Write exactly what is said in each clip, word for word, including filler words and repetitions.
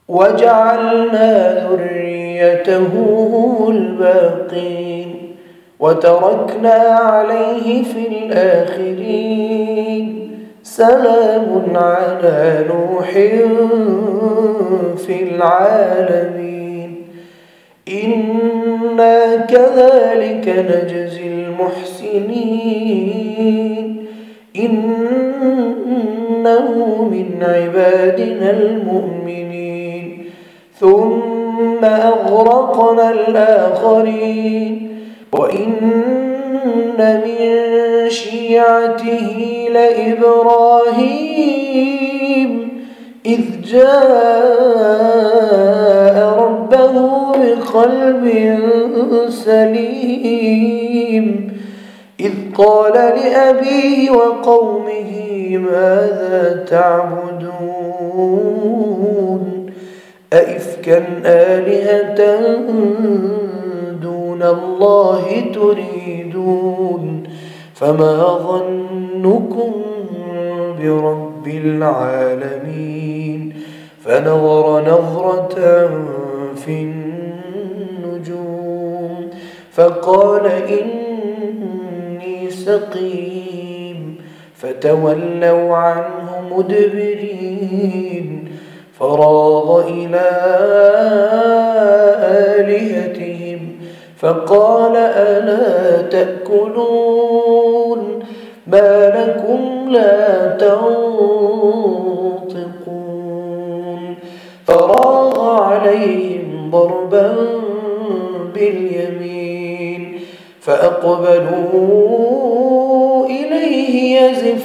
وجعلنا ذريته هم الباقين وتركنا عليه في الآخرين سلام على نوح في العالمين إنا كذلك نجزي المحسنين إنه من عبادنا المؤمنين ثم أغرقنا الآخرين وإن من شيعته لإبراهيم إذ جاء ربه بقلب سليم إذ قال لأبيه وقومه ماذا تعبدون أئفكا آلهة دون الله تريدون فما ظنكم برب العالمين فنظر نظرة في النجوم فقال إني سقيم فتولوا عنه مدبرين فراغ إلى آلهتهم فقال ألا تأكلون ما لكم لا تنطقون فراغ عليهم ضربا باليمين فأقبلوا إليه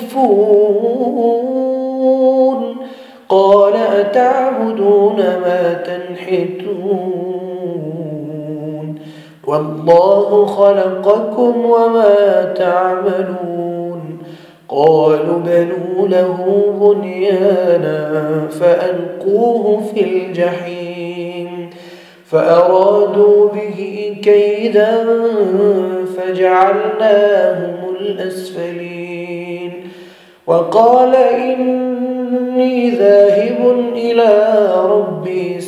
يزفون قال أتعبدون ما تنحتون والله خلقكم وما تعملون قالوا بنوا له بنيانا فألقوه في الجحيم فأرادوا به كيدا فجعلناهم الأسفلين وقال إني ذاهب إلى ربي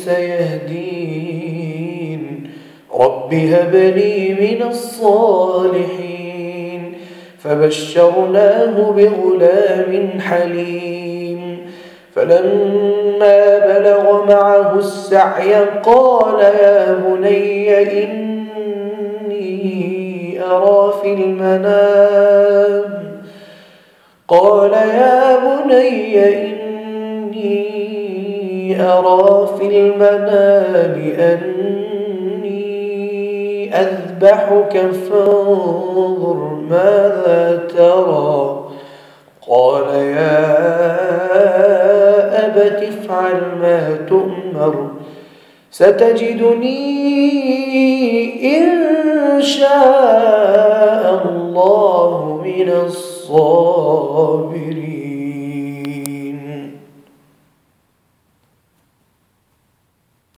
سيهدين رب هب لي من الصالحين فبشرناه بغلام حليم فلما بلغ معه السعي قال يا بني إني أرى في المنام قال يا بني إني أرى في المنام أني أذبحك فانظر ماذا ترى قال يا أبت افعل ما تؤمر ستجدني إن شاء الله من الصابرين.